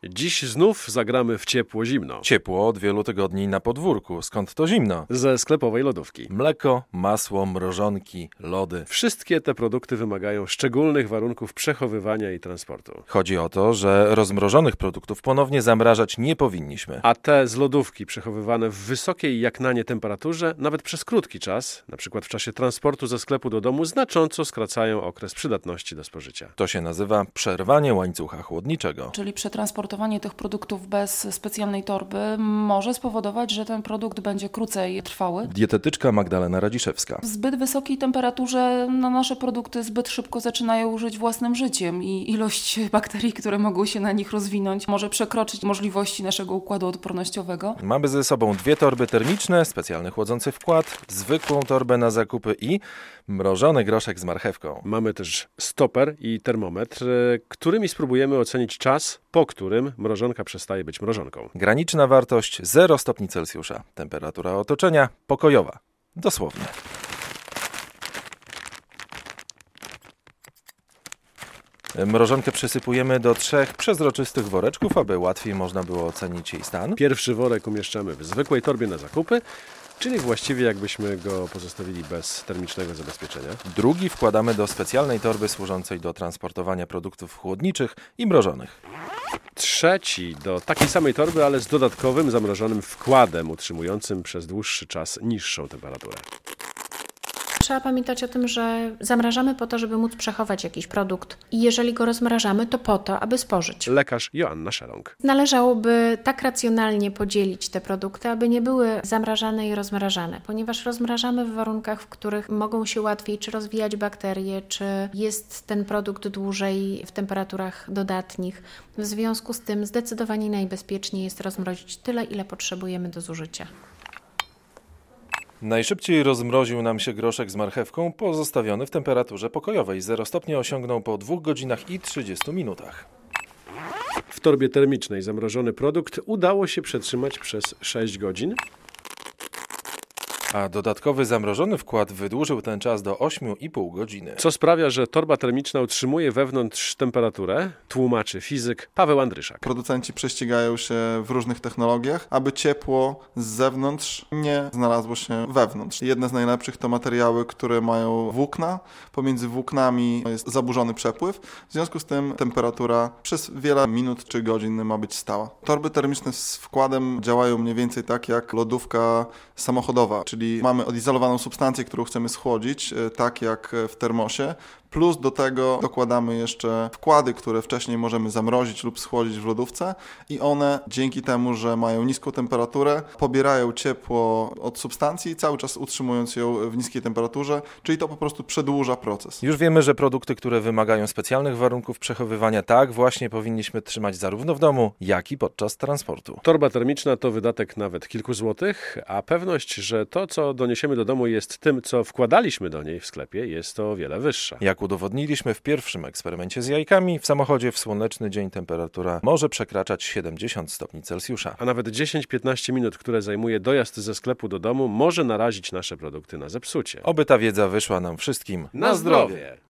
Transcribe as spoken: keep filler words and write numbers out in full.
Dziś znów zagramy w ciepło-zimno. Ciepło od wielu tygodni na podwórku. Skąd to zimno? Ze sklepowej lodówki. Mleko, masło, mrożonki, lody. Wszystkie te produkty wymagają szczególnych warunków przechowywania i transportu. Chodzi o to, że rozmrożonych produktów ponownie zamrażać nie powinniśmy. A te z lodówki przechowywane w wysokiej jak na nie temperaturze, nawet przez krótki czas, na przykład w czasie transportu ze sklepu do domu, znacząco skracają okres przydatności do spożycia. To się nazywa przerwanie łańcucha chłodniczego. Czyli przetransportowanie tych produktów bez specjalnej torby może spowodować, że ten produkt będzie krócej trwały. Dietetyczka Magdalena Radziszewska. W zbyt wysokiej temperaturze no, nasze produkty zbyt szybko zaczynają żyć własnym życiem i ilość bakterii, które mogą się na nich rozwinąć, może przekroczyć możliwości naszego układu odpornościowego. Mamy ze sobą dwie torby termiczne, specjalny chłodzący wkład, zwykłą torbę na zakupy i mrożony groszek z marchewką. Mamy też stoper i termometr, którymi spróbujemy ocenić czas, po którym mrożonka przestaje być mrożonką. Graniczna wartość zero stopni Celsjusza. Temperatura otoczenia pokojowa. Dosłownie. Mrożonkę przysypujemy do trzech przezroczystych woreczków, aby łatwiej można było ocenić jej stan. Pierwszy worek umieszczamy w zwykłej torbie na zakupy, czyli właściwie jakbyśmy go pozostawili bez termicznego zabezpieczenia. Drugi wkładamy do specjalnej torby służącej do transportowania produktów chłodniczych i mrożonych. Trzeci do takiej samej torby, ale z dodatkowym zamrożonym wkładem utrzymującym przez dłuższy czas niższą temperaturę. Trzeba pamiętać o tym, że zamrażamy po to, żeby móc przechować jakiś produkt i jeżeli go rozmrażamy, to po to, aby spożyć. Lekarz Joanna Szeląg. Należałoby tak racjonalnie podzielić te produkty, aby nie były zamrażane i rozmrażane, ponieważ rozmrażamy w warunkach, w których mogą się łatwiej czy rozwijać bakterie, czy jest ten produkt dłużej w temperaturach dodatnich. W związku z tym zdecydowanie najbezpieczniej jest rozmrozić tyle, ile potrzebujemy do zużycia. Najszybciej rozmroził nam się groszek z marchewką pozostawiony w temperaturze pokojowej. zero stopni osiągnął po dwóch godzinach i trzydziestu minutach. W torbie termicznej zamrożony produkt udało się przetrzymać przez sześć godzin. A dodatkowy zamrożony wkład wydłużył ten czas do ośmiu i pół godziny. Co sprawia, że torba termiczna utrzymuje wewnątrz temperaturę, tłumaczy fizyk Paweł Andryszak. Producenci prześcigają się w różnych technologiach, aby ciepło z zewnątrz nie znalazło się wewnątrz. Jedne z najlepszych to materiały, które mają włókna. Pomiędzy włóknami jest zaburzony przepływ. W związku z tym temperatura przez wiele minut czy godzin ma być stała. Torby termiczne z wkładem działają mniej więcej tak jak lodówka samochodowa, czyli mamy odizolowaną substancję, którą chcemy schłodzić, tak jak w termosie, plus do tego dokładamy jeszcze wkłady, które wcześniej możemy zamrozić lub schłodzić w lodówce i one dzięki temu, że mają niską temperaturę, pobierają ciepło od substancji, cały czas utrzymując ją w niskiej temperaturze, czyli to po prostu przedłuża proces. Już wiemy, że produkty, które wymagają specjalnych warunków przechowywania, tak właśnie powinniśmy trzymać zarówno w domu, jak i podczas transportu. Torba termiczna to wydatek nawet kilku złotych, a pewność, że to, co doniesiemy do domu jest tym, co wkładaliśmy do niej w sklepie, jest o wiele wyższa. Jak udowodniliśmy w pierwszym eksperymencie z jajkami, w samochodzie w słoneczny dzień temperatura może przekraczać siedemdziesiąt stopni Celsjusza. A nawet dziesięć do piętnastu minut, które zajmuje dojazd ze sklepu do domu, może narazić nasze produkty na zepsucie. Oby ta wiedza wyszła nam wszystkim na zdrowie!